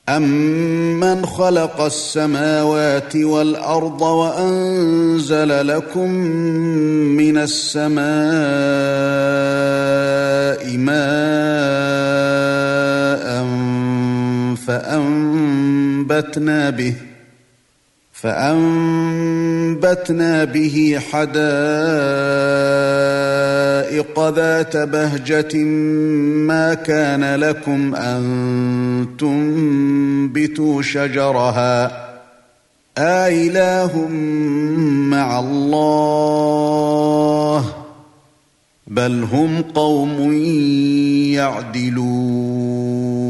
أَمَّنْ خَلَقَ السَّمَاوَاتِ وَالْأَرْضَ وَأَنزَلَ لَكُم مِّنَ السَّمَاءِ مَاءً فَأَنبَتْنَا بِهِ حَدَائِقَ ذَاتَ بَهْجَةٍ مَا كَانَ لَكُمْ أَن تُنبِتُوا شَجَرَهَا أَإِلَٰهٌ مَّعَ اللَّهِ بَلْ هُمْ قَوْمٌ يَعْدِلُونَ